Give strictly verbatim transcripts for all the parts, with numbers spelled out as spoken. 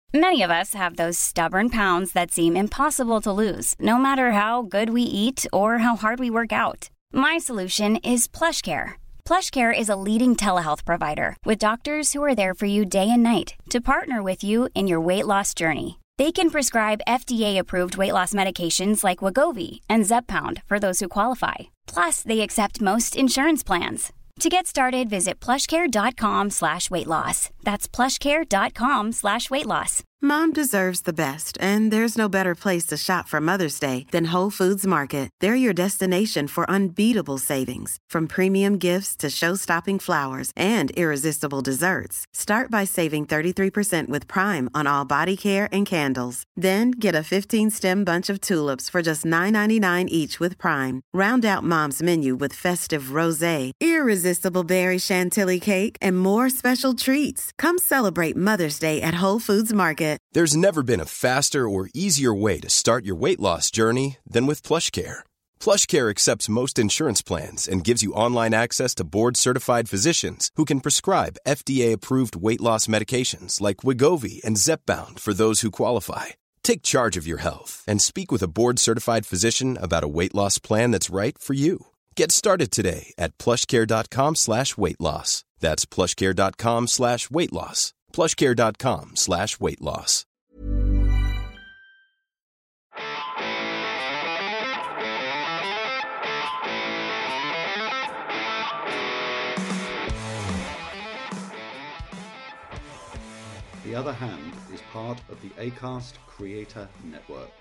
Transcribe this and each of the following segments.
Many of us have those stubborn pounds that seem impossible to lose, no matter how good we eat or how hard we work out. My solution is PlushCare. PlushCare is a leading telehealth provider with doctors who are there for you day and night to partner with you in your weight loss journey. They can prescribe F D A-approved weight loss medications like Wegovy and Zepbound for those who qualify. Plus, they accept most insurance plans. To get started, visit plushcare.com slash weight loss. That's plushcare.com slash weight loss. Mom deserves the best, and there's no better place to shop for Mother's Day than Whole Foods Market. They're your destination for unbeatable savings, from premium gifts to show-stopping flowers and irresistible desserts. Start by saving thirty-three percent with Prime on all body care and candles. Then get a fifteen-stem bunch of tulips for just nine ninety-nine each with Prime. Round out Mom's menu with festive rosé, irresistible berry chantilly cake, and more special treats. Come celebrate Mother's Day at Whole Foods Market. There's never been a faster or easier way to start your weight loss journey than with PlushCare. PlushCare accepts most insurance plans and gives you online access to board-certified physicians who can prescribe F D A-approved weight loss medications like Wegovy and Zepbound for those who qualify. Take charge of your health and speak with a board-certified physician about a weight loss plan that's right for you. Get started today at plushcare.com slash weight loss. That's plushcare.com slash weight loss. plushcare.com slash weight loss. The Other Hand is part of the Acast Creator Network.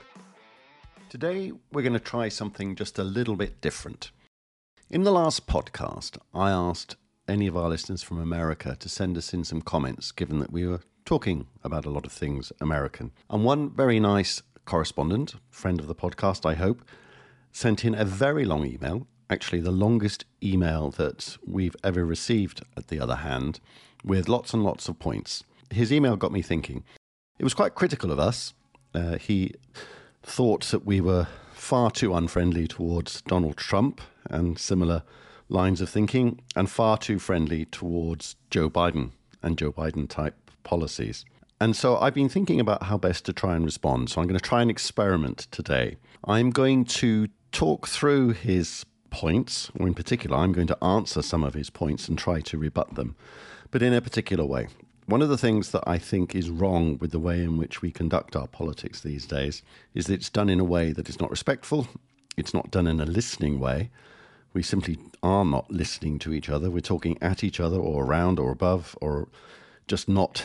Today, we're going to try something just a little bit different. In the last podcast, I asked any of our listeners from America to send us in some comments, given that we were talking about a lot of things American. And one very nice correspondent, friend of the podcast, I hope, sent in a very long email, actually the longest email that we've ever received at The Other Hand, with lots and lots of points. His email got me thinking. It was quite critical of us. Uh, he thought that we were far too unfriendly towards Donald Trump and similar lines of thinking, and far too friendly towards Joe Biden and Joe Biden-type policies. And so I've been thinking about how best to try and respond. So I'm going to try an experiment today. I'm going to talk through his points, or in particular, I'm going to answer some of his points and try to rebut them, but in a particular way. One of the things that I think is wrong with the way in which we conduct our politics these days is that it's done in a way that is not respectful. It's not done in a listening way. We simply are not listening to each other. We're talking at each other or around or above, or just not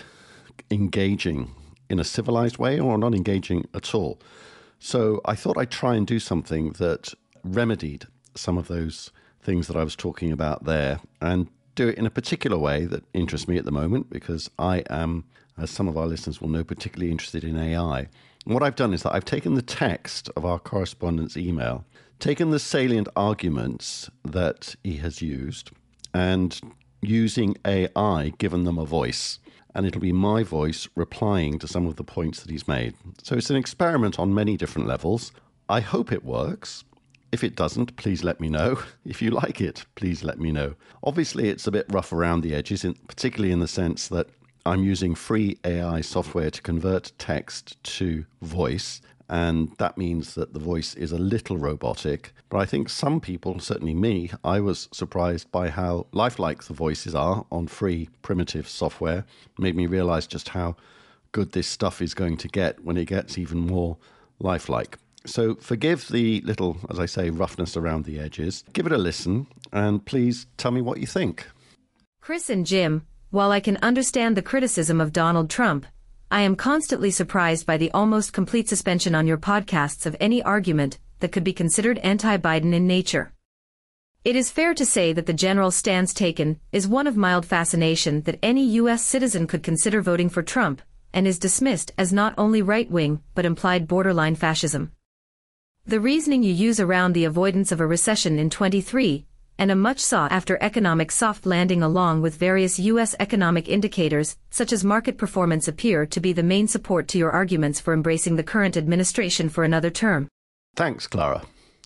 engaging in a civilized way, or not engaging at all. So I thought I'd try and do something that remedied some of those things that I was talking about there, and do it in a particular way that interests me at the moment, because I am, as some of our listeners will know, particularly interested in A I. And what I've done is that I've taken the text of our correspondent's email, taken the salient arguments that he has used, and using A I, given them a voice. And it'll be my voice replying to some of the points that he's made. So it's an experiment on many different levels. I hope it works. If it doesn't, please let me know. If you like it, please let me know. Obviously, it's a bit rough around the edges, in, particularly in the sense that I'm using free A I software to convert text to voice, and that means that the voice is a little robotic. But I think some people, certainly me, I was surprised by how lifelike the voices are on free primitive software. It made me realize just how good this stuff is going to get when it gets even more lifelike. So forgive the little, as I say, roughness around the edges. Give it a listen, and please tell me what you think. Chris and Jim, while I can understand the criticism of Donald Trump, I am constantly surprised by the almost complete suspension on your podcasts of any argument that could be considered anti-Biden in nature. It is fair to say that the general stance taken is one of mild fascination that any U S citizen could consider voting for Trump, and is dismissed as not only right-wing but implied borderline fascism. The reasoning you use around the avoidance of a recession in twenty-three, and a much sought-after economic soft landing along with various U S economic indicators, such as market performance, appear to be the main support to your arguments for embracing the current administration for another term. Thanks, Clara.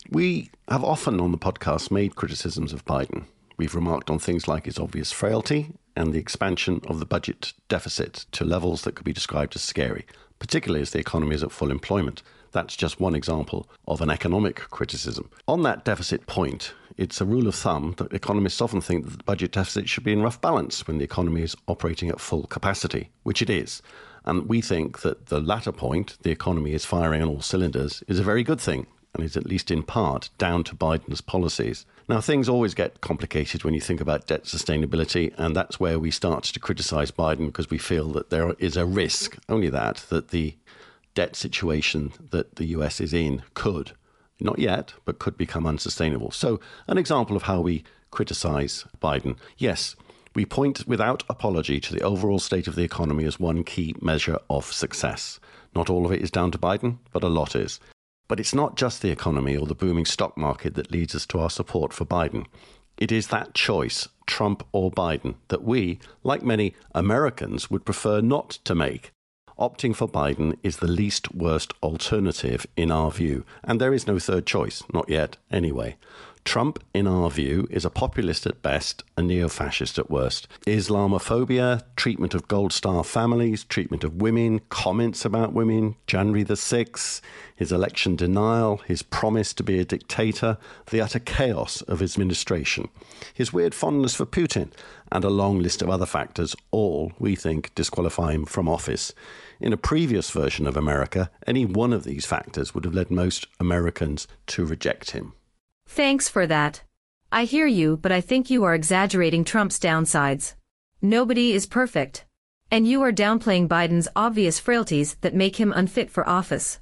We have often on the podcast made criticisms of Biden. We've remarked on things like his obvious frailty and the expansion of the budget deficit to levels that could be described as scary, particularly as the economy is at full employment. That's just one example of an economic criticism. On that deficit point, it's a rule of thumb that economists often think that the budget deficit should be in rough balance when the economy is operating at full capacity, which it is. And we think that the latter point, the economy is firing on all cylinders, is a very good thing, and is at least in part down to Biden's policies. Now, things always get complicated when you think about debt sustainability, and that's where we start to criticize Biden because we feel that there is a risk, only that, that the debt situation that the U S is in could, not yet, but could become unsustainable. So an example of how we criticize Biden. Yes, we point without apology to the overall state of the economy as one key measure of success. Not all of it is down to Biden, but a lot is. But it's not just the economy or the booming stock market that leads us to our support for Biden. It is that choice, Trump or Biden, that we, like many Americans, would prefer not to make. Opting for Biden is the least worst alternative in our view, and there is no third choice, not yet anyway. Trump, in our view, is a populist at best, a neo-fascist at worst. Islamophobia, treatment of Gold Star families, treatment of women, comments about women, January the sixth, his election denial, his promise to be a dictator, the utter chaos of his administration, his weird fondness for Putin, and a long list of other factors, all, we think, disqualify him from office. In a previous version of America, any one of these factors would have led most Americans to reject him. Thanks for that. I hear you, but I think you are exaggerating Trump's downsides. Nobody is perfect. And you are downplaying Biden's obvious frailties that make him unfit for office.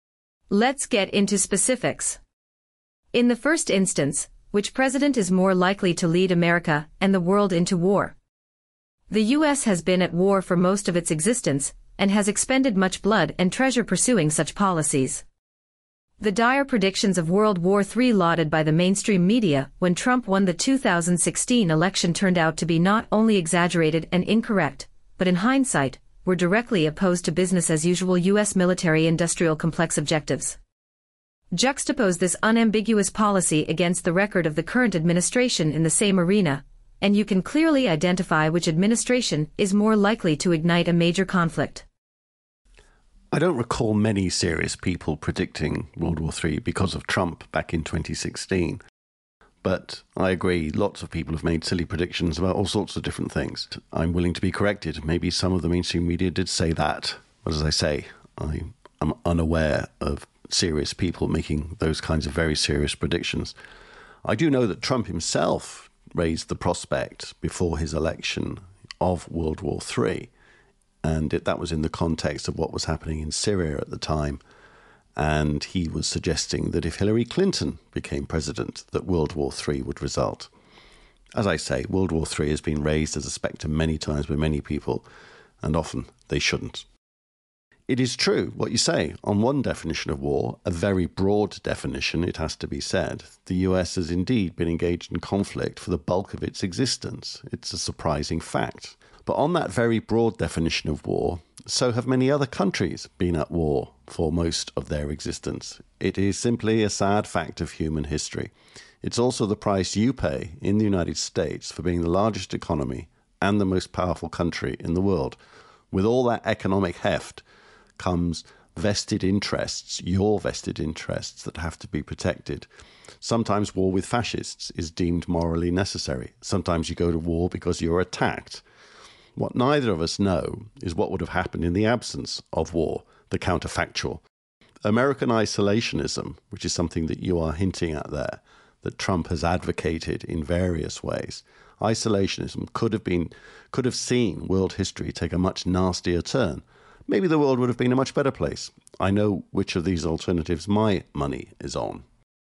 Let's get into specifics. In the first instance, which president is more likely to lead America and the world into war? The U S has been at war for most of its existence and has expended much blood and treasure pursuing such policies. The dire predictions of World War Three lauded by the mainstream media when Trump won the two thousand sixteen election turned out to be not only exaggerated and incorrect, but in hindsight, were directly opposed to business-as-usual U S military-industrial complex objectives. Juxtapose this unambiguous policy against the record of the current administration in the same arena, and you can clearly identify which administration is more likely to ignite a major conflict. I don't recall many serious people predicting World War Three because of Trump back in twenty sixteen. But I agree, lots of people have made silly predictions about all sorts of different things. I'm willing to be corrected. Maybe some of the mainstream media did say that. But as I say, I am unaware of serious people making those kinds of very serious predictions. I do know that Trump himself raised the prospect before his election of World War Three. And it, that was in the context of what was happening in Syria at the time. And he was suggesting that if Hillary Clinton became president, that World War Three would result. As I say, World War Three has been raised as a spectre many times by many people, and often they shouldn't. It is true what you say. On one definition of war, a very broad definition, it has to be said, the U S has indeed been engaged in conflict for the bulk of its existence. It's a surprising fact. But on that very broad definition of war, so have many other countries been at war for most of their existence. It is simply a sad fact of human history. It's also the price you pay in the United States for being the largest economy and the most powerful country in the world. With all that economic heft comes vested interests, your vested interests that have to be protected. Sometimes war with fascists is deemed morally necessary. Sometimes you go to war because you're attacked. What neither of us know is what would have happened in the absence of war, the counterfactual. American isolationism, which is something that you are hinting at there, that Trump has advocated in various ways. Isolationism could have been, could have seen world history take a much nastier turn. Maybe the world would have been a much better place. I know which of these alternatives my money is on.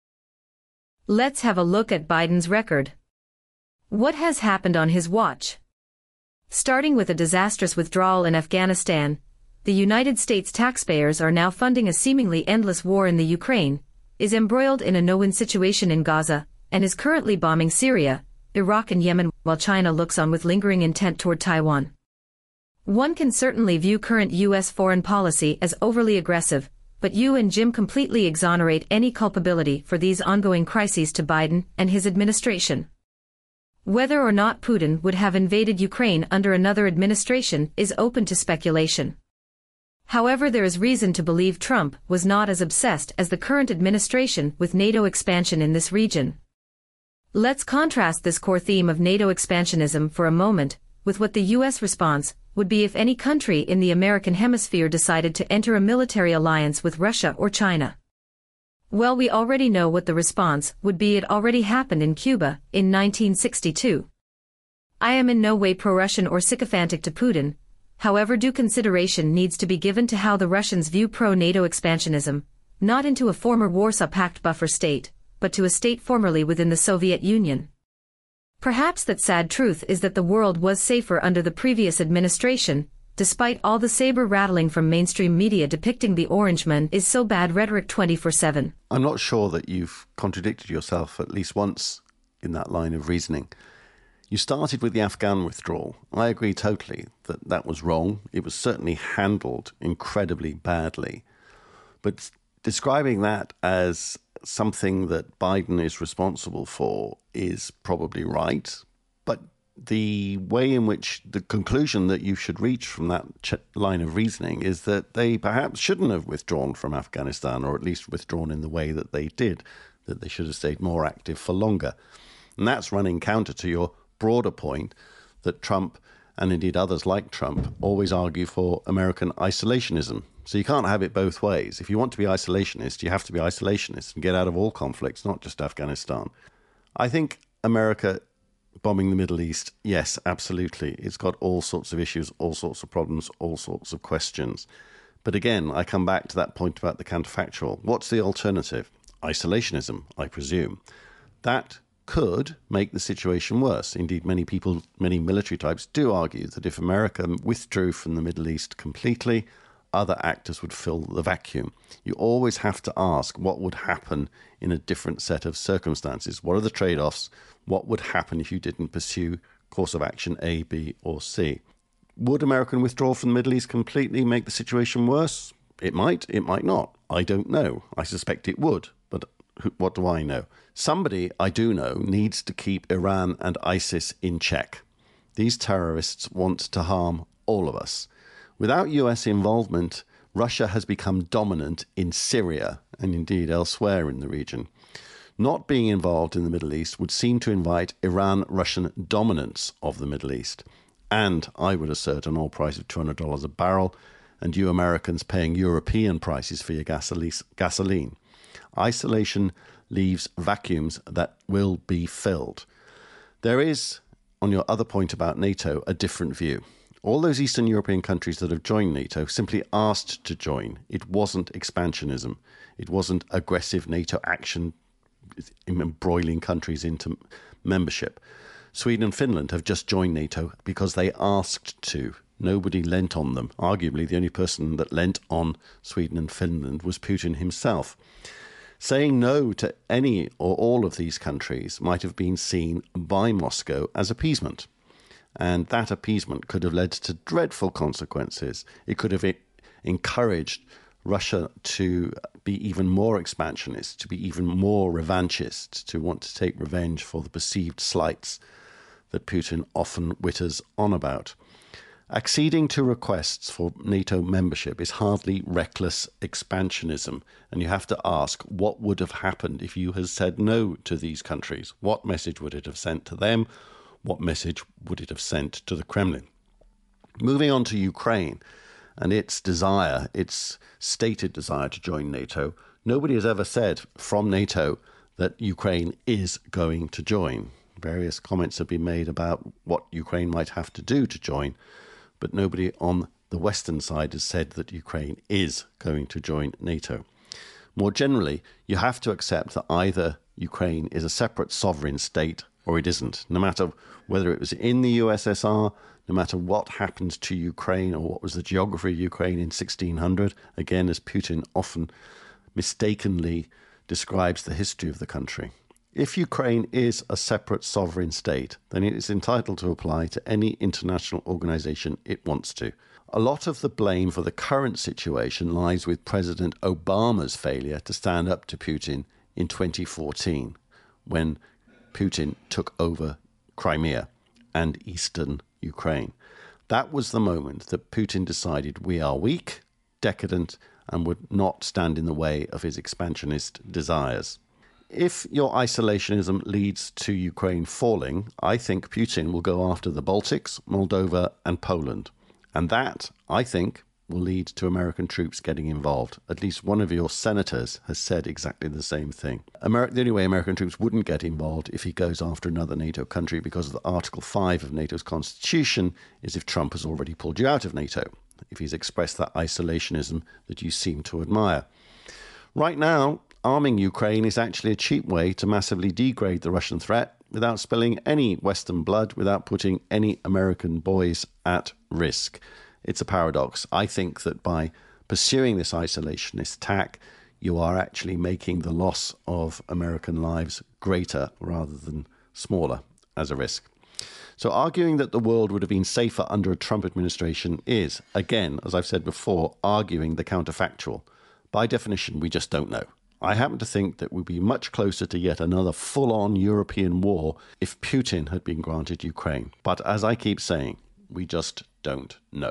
Let's have a look at Biden's record. What has happened on his watch? Starting with a disastrous withdrawal in Afghanistan, the United States taxpayers are now funding a seemingly endless war in the Ukraine, is embroiled in a no-win situation in Gaza, and is currently bombing Syria, Iraq and Yemen, while China looks on with lingering intent toward Taiwan. One can certainly view current U S foreign policy as overly aggressive, but you and Jim completely exonerate any culpability for these ongoing crises to Biden and his administration. Whether or not Putin would have invaded Ukraine under another administration is open to speculation. However, there is reason to believe Trump was not as obsessed as the current administration with NATO expansion in this region. Let's contrast this core theme of NATO expansionism for a moment with what the U S response would be if any country in the American hemisphere decided to enter a military alliance with Russia or China. Well, we already know what the response would be. It already happened in Cuba in nineteen sixty-two. I am in no way pro-Russian or sycophantic to Putin. However, due consideration needs to be given to how the Russians view pro-NATO expansionism, not into a former Warsaw Pact buffer state, but to a state formerly within the Soviet Union. Perhaps that sad truth is that the world was safer under the previous administration, despite all the saber-rattling from mainstream media depicting the Orangeman is so bad rhetoric twenty-four seven. I'm not sure that you've contradicted yourself at least once in that line of reasoning. You started with the Afghan withdrawal. I agree totally that that was wrong. It was certainly handled incredibly badly. But describing that as something that Biden is responsible for is probably right. But the way in which the conclusion that you should reach from that ch- line of reasoning is that they perhaps shouldn't have withdrawn from Afghanistan, or at least withdrawn in the way that they did, that they should have stayed more active for longer. And that's running counter to your broader point that Trump, and indeed others like Trump, always argue for American isolationism. So you can't have it both ways. If you want to be isolationist, you have to be isolationist and get out of all conflicts, not just Afghanistan. I think America bombing the Middle East, yes, absolutely. It's got all sorts of issues, all sorts of problems, all sorts of questions. But again, I come back to that point about the counterfactual. What's the alternative? Isolationism, I presume. That could make the situation worse. Indeed, many people, many military types do argue that if America withdrew from the Middle East completely, other actors would fill the vacuum. You always have to ask what would happen in a different set of circumstances. What are the trade-offs? What would happen if you didn't pursue course of action A, B, or C? Would American withdrawal from the Middle East completely make the situation worse? It might, it might not. I don't know. I suspect it would, but what do I know? Somebody I do know needs to keep Iran and ISIS in check. These terrorists want to harm all of us. Without U S involvement, Russia has become dominant in Syria and indeed elsewhere in the region. Not being involved in the Middle East would seem to invite Iran-Russian dominance of the Middle East. And I would assert an oil price of two hundred dollars a barrel, and you Americans paying European prices for your gasoline. Isolation leaves vacuums that will be filled. There is, on your other point about NATO, a different view. All those Eastern European countries that have joined NATO simply asked to join. It wasn't expansionism. It wasn't aggressive NATO action embroiling countries into membership. Sweden and Finland have just joined NATO because they asked to. Nobody lent on them. Arguably, the only person that lent on Sweden and Finland was Putin himself. Saying no to any or all of these countries might have been seen by Moscow as appeasement. And that appeasement could have led to dreadful consequences. It could have encouraged Russia to be even more expansionist, to be even more revanchist, to want to take revenge for the perceived slights that Putin often witters on about. Acceding to requests for NATO membership is hardly reckless expansionism, and you have to ask what would have happened if you had said no to these countries. What message would it have sent to them? What message would it have sent to the Kremlin? Moving on to Ukraine and its desire, its stated desire to join NATO, nobody has ever said from NATO that Ukraine is going to join. Various comments have been made about what Ukraine might have to do to join, but nobody on the Western side has said that Ukraine is going to join NATO. More generally, you have to accept that either Ukraine is a separate sovereign state or it isn't, no matter whether it was in the U S S R, no matter what happened to Ukraine or what was the geography of Ukraine in sixteen hundred, again, as Putin often mistakenly describes the history of the country. If Ukraine is a separate sovereign state, then it is entitled to apply to any international organization it wants to. A lot of the blame for the current situation lies with President Obama's failure to stand up to Putin in twenty fourteen, when Putin took over Crimea and eastern Ukraine. That was the moment that Putin decided we are weak, decadent, and would not stand in the way of his expansionist desires. If your isolationism leads to Ukraine falling, I think Putin will go after the Baltics, Moldova, and Poland. And that, I think, will lead to American troops getting involved. At least one of your senators has said exactly the same thing. Ameri- the only way American troops wouldn't get involved if he goes after another NATO country because of the Article five of NATO's constitution is if Trump has already pulled you out of NATO, if he's expressed that isolationism that you seem to admire. Right now, arming Ukraine is actually a cheap way to massively degrade the Russian threat without spilling any Western blood, without putting any American boys at risk. It's a paradox. I think that by pursuing this isolationist tack, you are actually making the loss of American lives greater rather than smaller as a risk. So arguing that the world would have been safer under a Trump administration is, again, as I've said before, arguing the counterfactual. By definition, we just don't know. I happen to think that we'd be much closer to yet another full-on European war if Putin had been granted Ukraine. But as I keep saying, we just don't know.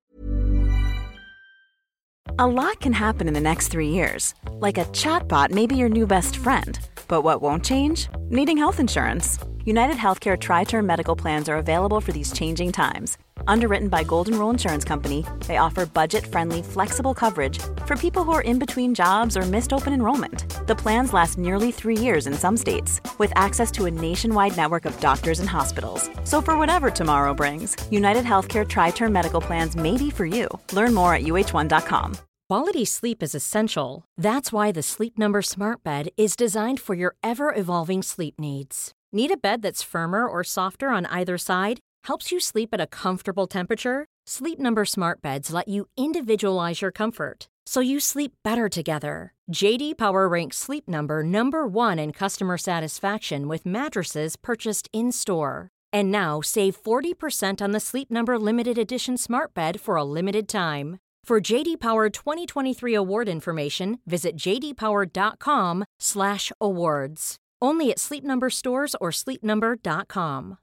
A lot can happen in the next three years. Like a chatbot may be your new best friend. But what won't change? Needing health insurance. United Healthcare Tri-Term Medical Plans are available for these changing times. Underwritten by Golden Rule Insurance Company, they offer budget-friendly, flexible coverage for people who are in between jobs or missed open enrollment. The plans last nearly three years in some states, with access to a nationwide network of doctors and hospitals. So for whatever tomorrow brings, United Healthcare Tri-Term Medical Plans may be for you. Learn more at U H one dot com. Quality sleep is essential. That's why the Sleep Number Smart Bed is designed for your ever-evolving sleep needs. Need a bed that's firmer or softer on either side? Helps you sleep at a comfortable temperature? Sleep Number Smart Beds let you individualize your comfort, so you sleep better together. J D Power ranks Sleep Number number one in customer satisfaction with mattresses purchased in-store. And now save forty percent on the Sleep Number Limited Edition Smart Bed for a limited time. For J D Power twenty twenty-three award information, visit j d power dot com slash awards. Only at Sleep Number stores or sleep number dot com.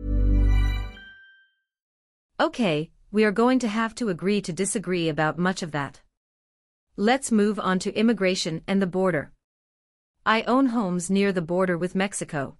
Okay, we are going to have to agree to disagree about much of that. Let's move on to immigration and the border. I own homes near the border with Mexico.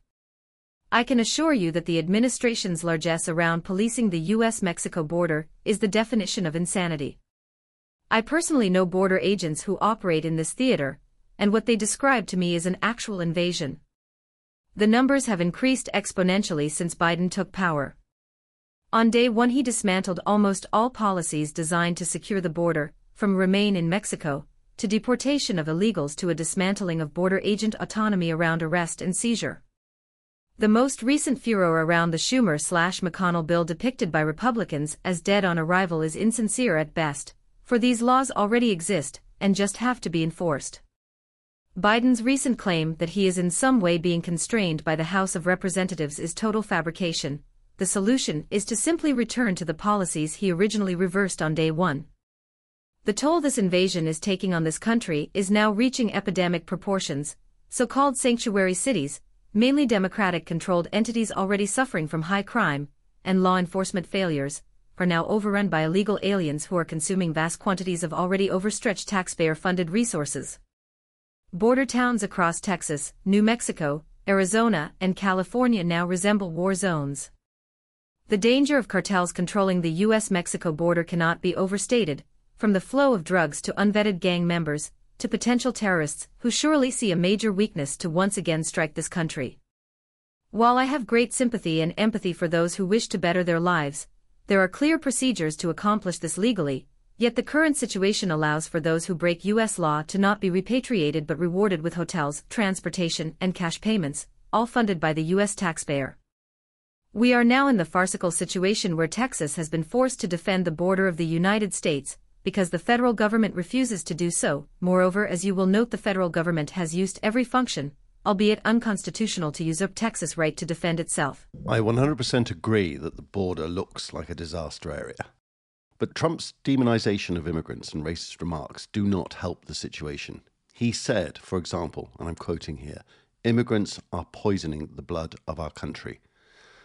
I can assure you that the administration's largesse around policing the U S Mexico border is the definition of insanity. I personally know border agents who operate in this theater, and what they describe to me is an actual invasion. The numbers have increased exponentially since Biden took power. On day one, he dismantled almost all policies designed to secure the border, from Remain in Mexico, to deportation of illegals to a dismantling of border agent autonomy around arrest and seizure. The most recent furor around the Schumer-slash-McConnell bill depicted by Republicans as dead on arrival is insincere at best, for these laws already exist and just have to be enforced. Biden's recent claim that he is in some way being constrained by the House of Representatives is total fabrication. The solution is to simply return to the policies he originally reversed on day one. The toll this invasion is taking on this country is now reaching epidemic proportions. So-called sanctuary cities, mainly Democratic-controlled entities already suffering from high crime and law enforcement failures, are now overrun by illegal aliens who are consuming vast quantities of already overstretched taxpayer-funded resources. Border towns across Texas, New Mexico, Arizona, and California now resemble war zones. The danger of cartels controlling the U S Mexico border cannot be overstated, from the flow of drugs to unvetted gang members, to potential terrorists who surely see a major weakness to once again strike this country. While I have great sympathy and empathy for those who wish to better their lives, there are clear procedures to accomplish this legally, yet the current situation allows for those who break U S law to not be repatriated but rewarded with hotels, transportation, and cash payments, all funded by the U S taxpayer. We are now in the farcical situation where Texas has been forced to defend the border of the United States, because the federal government refuses to do so. Moreover, as you will note, the federal government has used every function, albeit unconstitutional, to usurp Texas' right to defend itself. I one hundred percent agree that the border looks like a disaster area. But Trump's demonization of immigrants and racist remarks do not help the situation. He said, for example, and I'm quoting here, "Immigrants are poisoning the blood of our country."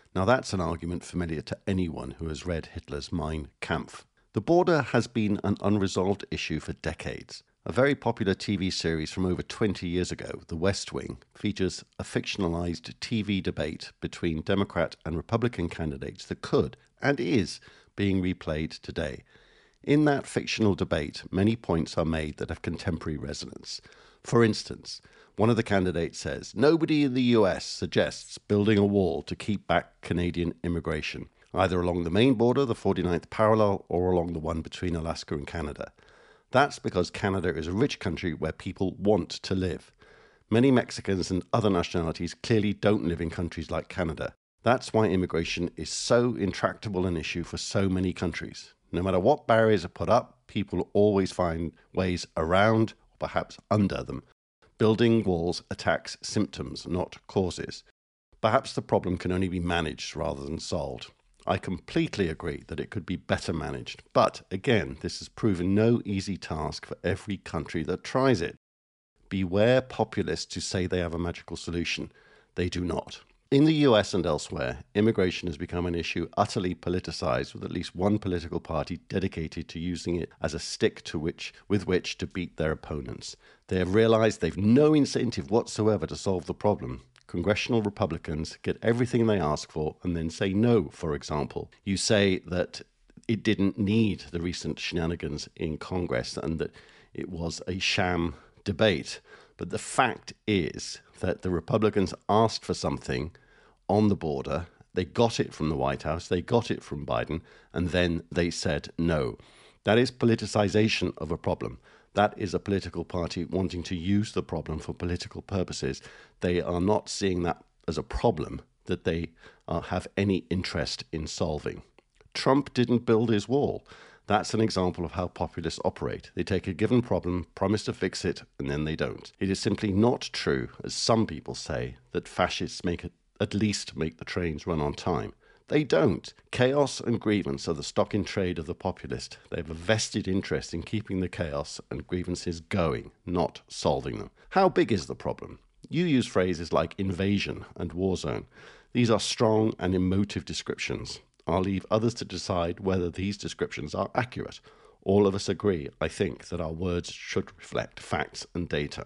Now that's an argument familiar to anyone who has read Hitler's Mein Kampf. The border has been an unresolved issue for decades. A very popular T V series from over twenty years ago, The West Wing, features a fictionalized T V debate between Democrat and Republican candidates that could, and is, being replayed today. In that fictional debate, many points are made that have contemporary resonance. For instance, one of the candidates says, "Nobody in the U S suggests building a wall to keep back Canadian immigration, either along the main border, the forty-ninth parallel, or along the one between Alaska and Canada. That's because Canada is a rich country where people want to live. Many Mexicans and other nationalities clearly don't live in countries like Canada. That's why immigration is so intractable an issue for so many countries. No matter what barriers are put up, people always find ways around, or perhaps under them. Building walls attacks symptoms, not causes. Perhaps the problem can only be managed rather than solved. I completely agree that it could be better managed, but again, this has proven no easy task for every country that tries it. Beware populists who say they have a magical solution. They do not. In the U S and elsewhere, immigration has become an issue utterly politicized, with at least one political party dedicated to using it as a stick to which, with which to beat their opponents. They have realized they've no incentive whatsoever to solve the problem. Congressional Republicans get everything they ask for and then say no, for example. You say that it didn't need the recent shenanigans in Congress and that it was a sham debate. But the fact is that the Republicans asked for something on the border. They got it from the White House, they got it from Biden, and then they said no. That is politicization of a problem. That is a political party wanting to use the problem for political purposes. They are not seeing that as a problem that they uh, have any interest in solving. Trump didn't build his wall. That's an example of how populists operate. They take a given problem, promise to fix it, and then they don't. It is simply not true, as some people say, that fascists make it, at least make the trains run on time. They don't. Chaos and grievance are the stock in trade of the populist. They have a vested interest in keeping the chaos and grievances going, not solving them. How big is the problem? You use phrases like invasion and war zone. These are strong and emotive descriptions. I'll leave others to decide whether these descriptions are accurate. All of us agree, I think, that our words should reflect facts and data.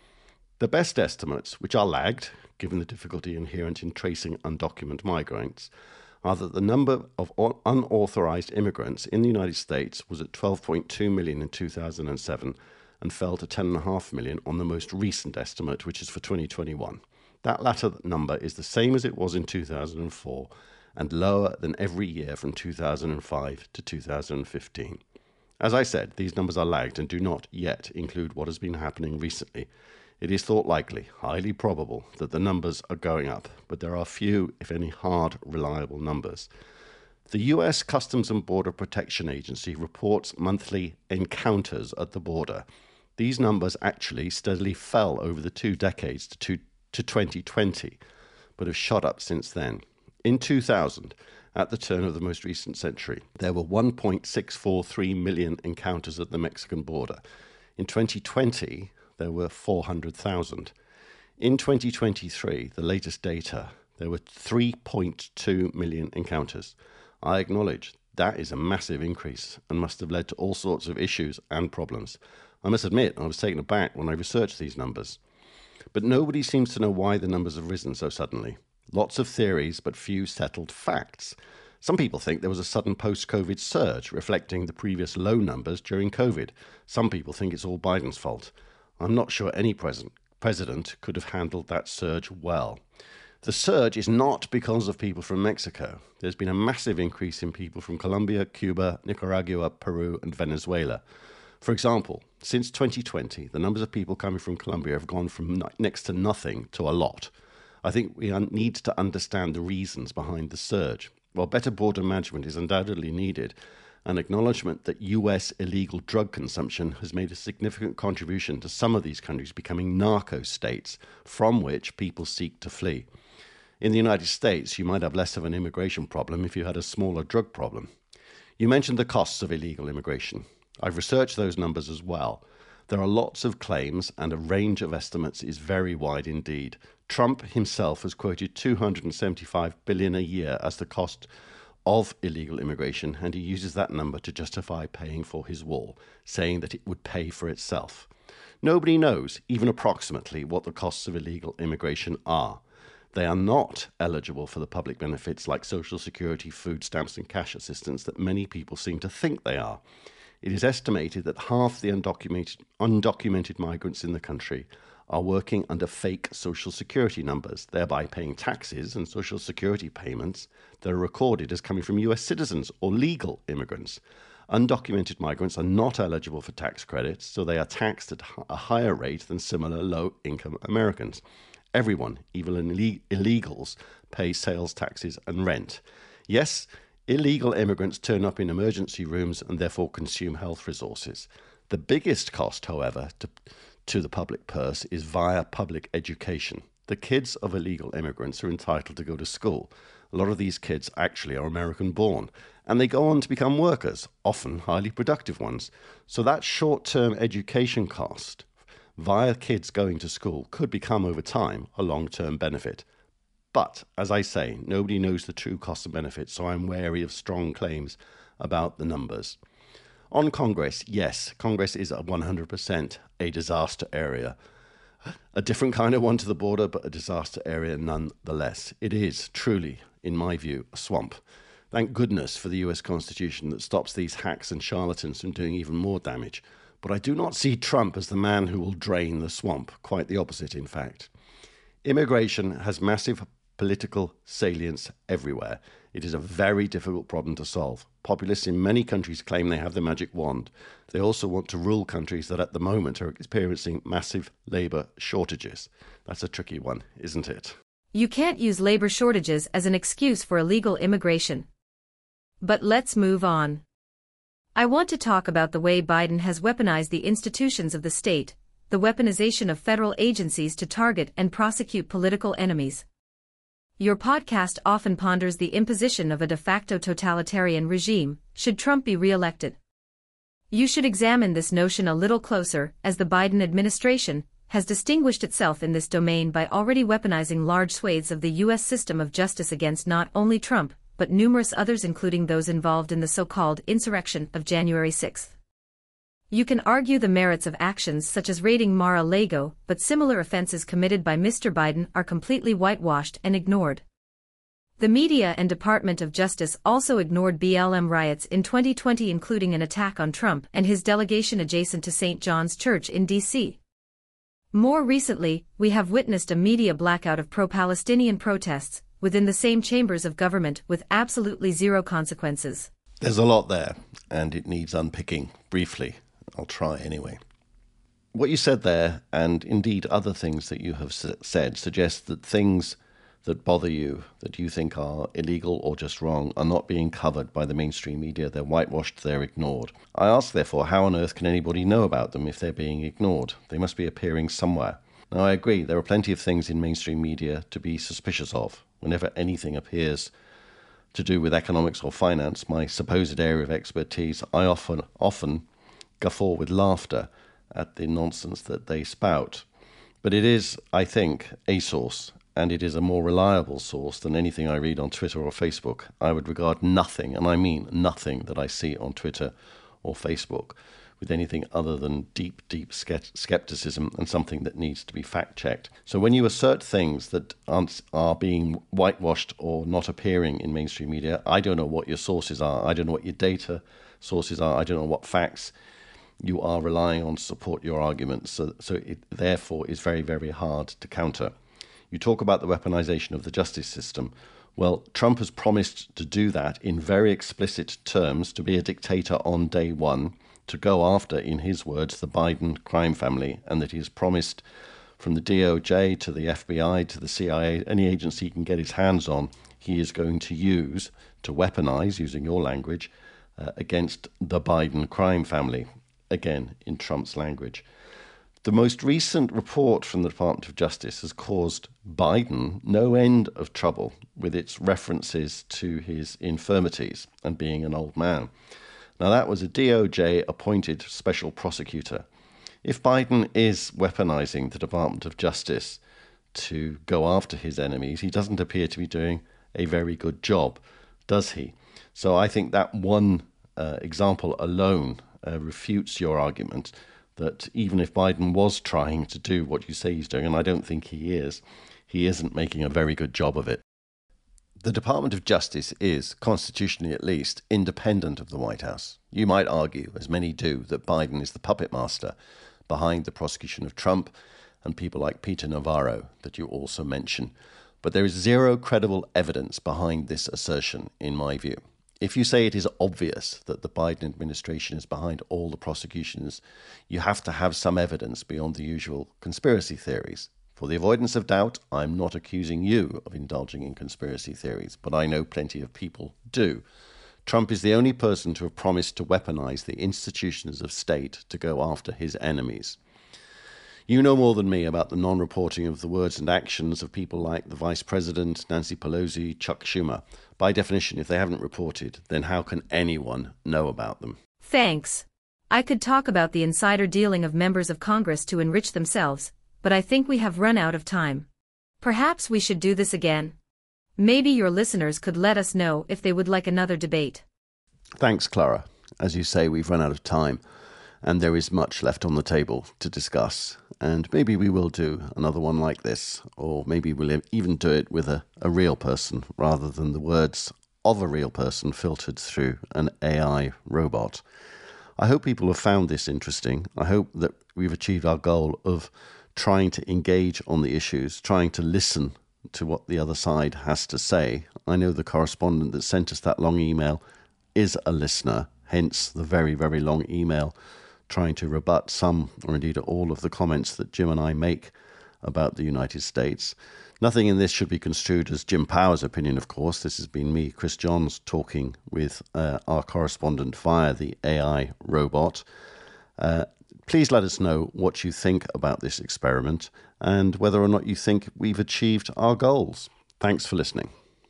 The best estimates, which are lagged, given the difficulty inherent in tracing undocumented migrants, are that the number of unauthorized immigrants in the United States was at twelve point two million in two thousand seven and fell to ten point five million on the most recent estimate, which is for twenty twenty-one. That latter number is the same as it was in two thousand four and lower than every year from two thousand five to two thousand fifteen. As I said, these numbers are lagged and do not yet include what has been happening recently. It is thought likely, highly probable, that the numbers are going up, but there are few, if any, hard, reliable numbers. The U S Customs and Border Protection Agency reports monthly encounters at the border. These numbers actually steadily fell over the two decades to, two, to twenty twenty, but have shot up since then. In two thousand, at the turn of the most recent century, there were one point six four three million encounters at the Mexican border. In twenty twenty, there were four hundred thousand. In twenty twenty-three, the latest data, there were three point two million encounters. I acknowledge that is a massive increase and must have led to all sorts of issues and problems. I must admit, I was taken aback when I researched these numbers. But nobody seems to know why the numbers have risen so suddenly. Lots of theories, but few settled facts. Some people think there was a sudden post-COVID surge, reflecting the previous low numbers during COVID. Some people think it's all Biden's fault. I'm not sure any president, president could have handled that surge well. The surge is not because of people from Mexico. There's been a massive increase in people from Colombia, Cuba, Nicaragua, Peru, and Venezuela. For example, since twenty twenty, the numbers of people coming from Colombia have gone from next to nothing to a lot. I think we need to understand the reasons behind the surge. While better border management is undoubtedly needed, an acknowledgement that U S illegal drug consumption has made a significant contribution to some of these countries becoming narco states from which people seek to flee. In the United States, you might have less of an immigration problem if you had a smaller drug problem. You mentioned the costs of illegal immigration. I've researched those numbers as well. There are lots of claims, and a range of estimates is very wide indeed. Trump himself has quoted two hundred seventy-five billion dollars a year as the cost of illegal immigration, and he uses that number to justify paying for his wall, saying that it would pay for itself. Nobody knows, even approximately, what the costs of illegal immigration are. They are not eligible for the public benefits like Social Security, food stamps and cash assistance that many people seem to think they are. It is estimated that half the undocumented, undocumented migrants in the country are working under fake Social Security numbers, thereby paying taxes and Social Security payments that are recorded as coming from U S citizens or legal immigrants. Undocumented migrants are not eligible for tax credits, so they are taxed at a higher rate than similar low-income Americans. Everyone, even illegals, pay sales taxes and rent. Yes, illegal immigrants turn up in emergency rooms and therefore consume health resources. The biggest cost, however, to, to the public purse is via public education. The kids of illegal immigrants are entitled to go to school. A lot of these kids actually are American-born, and they go on to become workers, often highly productive ones. So that short-term education cost via kids going to school could become, over time, a long-term benefit. But, as I say, nobody knows the true costs and benefits, so I'm wary of strong claims about the numbers. On Congress, yes, Congress is one hundred percent a disaster area. A different kind of one to the border, but a disaster area nonetheless. It is, truly, in my view, a swamp. Thank goodness for the U S Constitution that stops these hacks and charlatans from doing even more damage. But I do not see Trump as the man who will drain the swamp. Quite the opposite, in fact. Immigration has massive political salience everywhere. It is a very difficult problem to solve. Populists in many countries claim they have the magic wand. They also want to rule countries that at the moment are experiencing massive labour shortages. That's a tricky one, isn't it? You can't use labour shortages as an excuse for illegal immigration. But let's move on. I want to talk about the way Biden has weaponized the institutions of the state, the weaponization of federal agencies to target and prosecute political enemies. Your podcast often ponders the imposition of a de facto totalitarian regime, should Trump be re-elected. You should examine this notion a little closer, as the Biden administration has distinguished itself in this domain by already weaponizing large swathes of the U S system of justice against not only Trump, but numerous others, including those involved in the so-called insurrection of January sixth. You can argue the merits of actions such as raiding Mar-a-Lago, but similar offenses committed by Mister Biden are completely whitewashed and ignored. The media and Department of Justice also ignored B L M riots in twenty twenty, including an attack on Trump and his delegation adjacent to Saint John's Church in D C More recently, we have witnessed a media blackout of pro-Palestinian protests within the same chambers of government with absolutely zero consequences. There's a lot there, and it needs unpicking briefly. I'll try anyway. What you said there, and indeed other things that you have said, suggest that things that bother you, that you think are illegal or just wrong, are not being covered by the mainstream media. They're whitewashed, they're ignored. I ask, therefore, how on earth can anybody know about them if they're being ignored? They must be appearing somewhere. Now, I agree, there are plenty of things in mainstream media to be suspicious of. Whenever anything appears to do with economics or finance, my supposed area of expertise, I often, often guffaw with laughter at the nonsense that they spout. But it is, I think, a source, and it is a more reliable source than anything I read on Twitter or Facebook. I would regard nothing, and I mean nothing, that I see on Twitter or Facebook with anything other than deep, deep skepticism and something that needs to be fact-checked. So when you assert things that aren't, are being whitewashed or not appearing in mainstream media, I don't know what your sources are. I don't know what your data sources are. I don't know what facts you are relying on to support your arguments. So, so it therefore is very, very hard to counter. You talk about the weaponization of the justice system. Well, Trump has promised to do that in very explicit terms, to be a dictator on day one, to go after, in his words, the Biden crime family, and that he has promised from the D O J to the F B I to the C I A, any agency he can get his hands on, he is going to use to weaponize, using your language, uh, against the Biden crime family, again, in Trump's language. The most recent report from the Department of Justice has caused Biden no end of trouble with its references to his infirmities and being an old man. Now, that was a D O J-appointed special prosecutor. If Biden is weaponizing the Department of Justice to go after his enemies, he doesn't appear to be doing a very good job, does he? So I think that one uh, example alone uh, refutes your argument that even if Biden was trying to do what you say he's doing, and I don't think he is, he isn't making a very good job of it. The Department of Justice is, constitutionally at least, independent of the White House. You might argue, as many do, that Biden is the puppet master behind the prosecution of Trump and people like Peter Navarro that you also mention. But there is zero credible evidence behind this assertion, in my view. If you say it is obvious that the Biden administration is behind all the prosecutions, you have to have some evidence beyond the usual conspiracy theories. For the avoidance of doubt, I'm not accusing you of indulging in conspiracy theories, but I know plenty of people do. Trump is the only person to have promised to weaponize the institutions of state to go after his enemies. You know more than me about the non-reporting of the words and actions of people like the Vice President, Nancy Pelosi, Chuck Schumer. By definition, if they haven't reported, then how can anyone know about them? Thanks. I could talk about the insider dealing of members of Congress to enrich themselves, but I think we have run out of time. Perhaps we should do this again. Maybe your listeners could let us know if they would like another debate. Thanks, Clara. As you say, we've run out of time, and there is much left on the table to discuss. And maybe we will do another one like this, or maybe we'll even do it with a, a real person rather than the words of a real person filtered through an A I robot. I hope people have found this interesting. I hope that we've achieved our goal of trying to engage on the issues, trying to listen to what the other side has to say. I know the correspondent that sent us that long email is a listener, hence the very, very long email trying to rebut some, or indeed all of the comments that Jim and I make about the United States. Nothing in this should be construed as Jim Power's opinion, of course. This has been me, Chris Johns, talking with uh, our correspondent via the A I robot. Uh, please let us know what you think about this experiment and whether or not you think we've achieved our goals. Thanks for listening.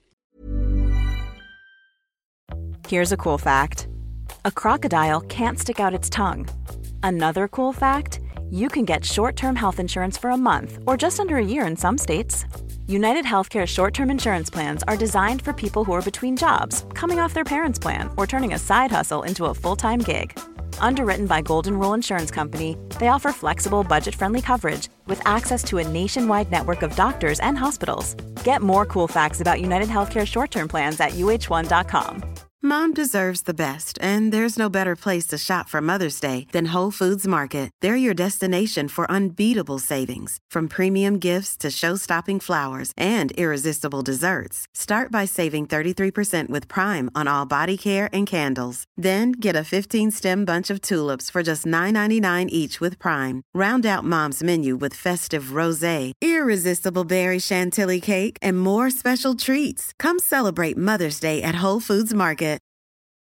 Here's a cool fact. A crocodile can't stick out its tongue. Another cool fact, you can get short-term health insurance for a month or just under a year in some states. United Healthcare short-term insurance plans are designed for people who are between jobs, coming off their parents' plan, or turning a side hustle into a full-time gig. Underwritten by Golden Rule Insurance Company, they offer flexible, budget-friendly coverage with access to a nationwide network of doctors and hospitals. Get more cool facts about United Healthcare short-term plans at U H one dot com. Mom deserves the best, and there's no better place to shop for Mother's Day than Whole Foods Market. They're your destination for unbeatable savings, from premium gifts to show-stopping flowers and irresistible desserts. Start by saving thirty-three percent with Prime on all body care and candles. Then get a fifteen-stem bunch of tulips for just nine ninety-nine each with Prime. Round out Mom's menu with festive rosé, irresistible berry chantilly cake, and more special treats. Come celebrate Mother's Day at Whole Foods Market.